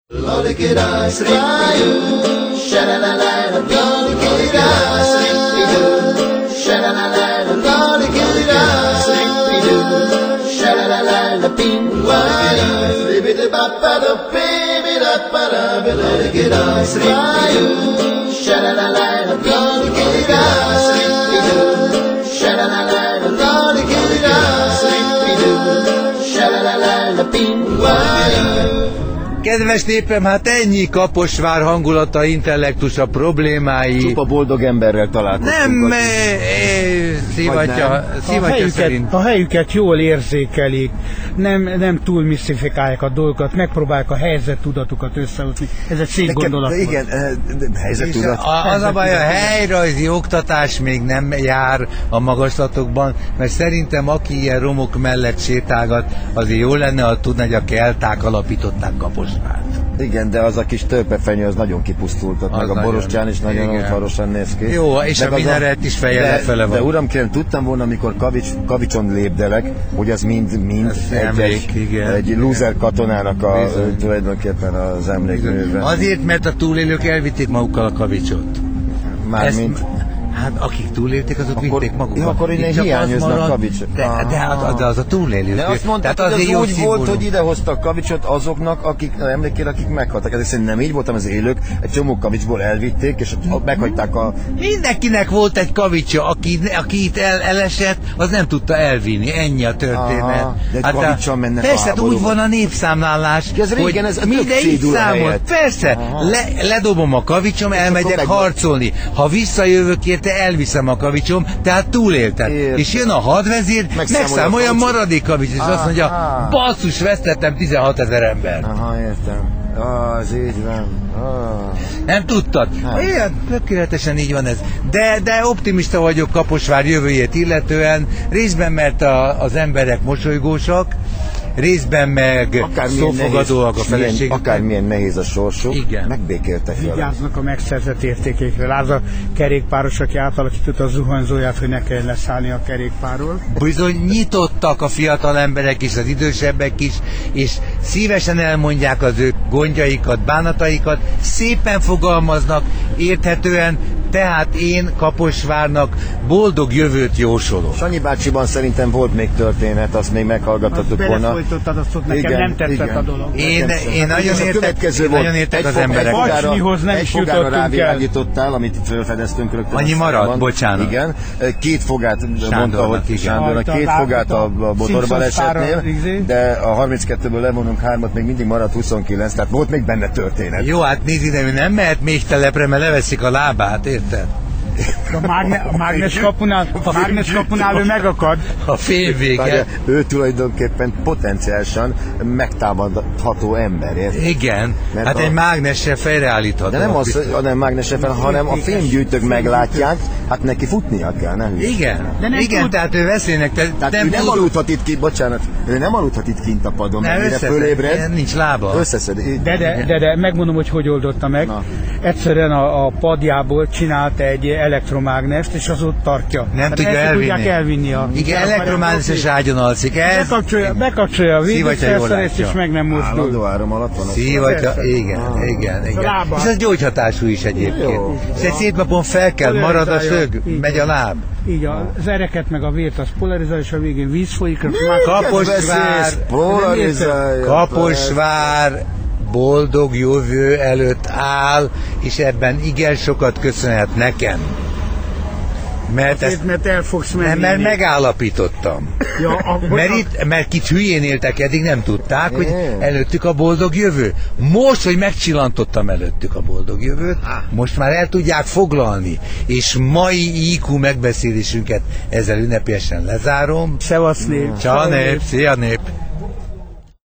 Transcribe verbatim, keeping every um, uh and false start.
Lolicida, sri-doo, sha-la-la-la, lolicida, sri-doo, sha-la-la-la, lolicida, sri-doo, sha-la-la-la, ping-wah, ribidi-bap-ba-da-bee-be-da-ba-da, lolicida, sri-doo, sha-la-la-la, lolicida, sri-doo, sha-la-la-la, lolicida, sri-doo, sha-la-la-la, ping-wah. Kedves népem, hát ennyi Kaposvár hangulata, intellektusa, problémái. Csupa boldog emberrel találkoztunk. Nem, e, e, szivatja, szivatja szerint. A helyüket jól érzékelik, nem, nem túl misztifikálják a dolgokat, megpróbálják a helyzettudatukat összehozni. Ez egy szép gondolat. De igen, helyzettudat. Az a baj, a helyrajzi oktatás még nem jár a magaslatokban, mert szerintem aki ilyen romok mellett sétálgat, azért jó lenne, ha tudna, hogy a kelták alapították Kaposvárt. Igen, de az a kis tölpefenyő az nagyon kipusztult, meg Az a Borostyán is nagyon igen. udvarosan néz ki. Jó, és meg a mineret is fejjel lefele van. De uram, kérem, tudtam volna, amikor kavics, kavicson lépdelek, hogy az mind, mind egy, emlék, egy, egy loser katonának a, tulajdonképpen az emlékműve. Azért, mert a túlélők elvitték magukkal a kavicsot. Mármint... Hát akik túlélték, azok akkor, vitték magukkal. Ja, akkor innen hiányoznak kavicsot. De, de, de, de az a túlélő. De azt mondták, hogy az úgy volt, hogy idehoztak kavicsot azoknak, akik emlékére, akik meghaltak. Ez szerint nem így voltam, az élők egy csomó kavicsból elvitték, és meghagyták a... Mindenkinek volt egy kavicsa, aki, aki itt el, elesett, az nem tudta elvinni. Ennyi a történet. Aha, de egy hát kavicsal mennek persze, a úgy van a népszámlálás, ez régen, hogy ez mindegyik számolt. Persze, le, ledobom a kavicsom, elmegyek meg... harcolni. Ha visszajövök érte, elviszem a kavicsom, tehát túléltem. Értem. És jön a hadvezér, megszámolja a maradék kavicsot, és azt mondja, basszus, vesztettem tizenhatezer ember. Aha, értem. Ah, az így van. Ah. Nem tudtad? Igen, tökéletesen így van ez. De, de optimista vagyok Kaposvár jövőjét illetően, részben mert a, az emberek mosolygósak, részben meg szófogadóak a feleségek. Akármilyen nehéz a sorsuk, megbékéltek vele. Vigyáznak a megszerzett értékékre. Lásd a kerékpáros, aki átalakította a zuhanyzóját, hogy ne kelljen leszállni a kerékpárról. Bizony nyitottak a fiatal emberek is, az idősebbek is, és szívesen elmondják az ő gondjaikat, bánataikat, szépen fogalmaznak, érthetően, tehát én Kaposvárnak boldog jövőt jósolok. Sanyi bácsiban szerintem volt még történet, azt még meghallgathattuk volna. Belefolytottad, azt ott nekem igen, nem tetszett igen. a dolog. Én, én nagyon értek, én nagyon értek az emberek. Egy fogára rávilágítottál, amit felfedeztünk rögtön. Annyi maradt, bocsánat. Igen, két fogát mondta, hogy Sándornak, két fogát a motorbalesetnél, de a harminckettőből levonunk hármat, még mindig maradt huszonkilenc, tehát volt még benne történet. Jó, hát nézd ide, nem mehet még telepre, mert leveszik a lábát, érted? A, mágne, a mágnes kapunál, a mágnes kapunál ő megakad. A fényvége. Ő tulajdonképpen potenciálisan megtámadható ember, érted? Igen, mert hát a... egy mágnessel fejreállítható. De nem az, nem mágnessel, hanem a fémgyűjtők meglátják, hát neki futnia kell, nem? Igen, de nem igen, tud... tehát ő veszélynek. Te, tehát nem ő nem tud... aludhat itt kint, bocsánat, ő nem aludhat itt kint a padon, mert mire fölébred. Nincs lába. Összeszed. De, de, de, de megmondom, hogy hogy oldotta meg. Na. Egyszerűen a, a padjából csinált egy elektromágnest, és az ott tartja. Nem hát tudja elvinni. tudják elvinni a... Igen, elektromágneses ágyon alszik. Ez... Bekapcsolja, bekapcsolja a végigfelszerelést, és meg nem mozdul. Állandó áram alatt van. Szívatja, igen, ah. igen, igen. És ez gyógyhatású is egyébként. Jó. És egy szép napon fel kell, marad a szög, így megy a láb. Így az ereket meg a vért az polarizál, és a végén víz folyik. Kaposvár, Kaposvár boldog jövő előtt áll, és ebben igen sokat köszönhet nekem. Mert, Azért, ezt, mert el fogsz menni. Mert megállapítottam. Ja, akkor mert, itt, mert kicsit hülyén éltek eddig, nem tudták, é. hogy előttük a boldog jövő. Most, hogy megcsillantottam előttük a boldog jövőt, most már el tudják foglalni. És mai í kú megbeszélésünket ezzel ünnepélyesen lezárom. Szevasz nép. Csá nép, szia nép.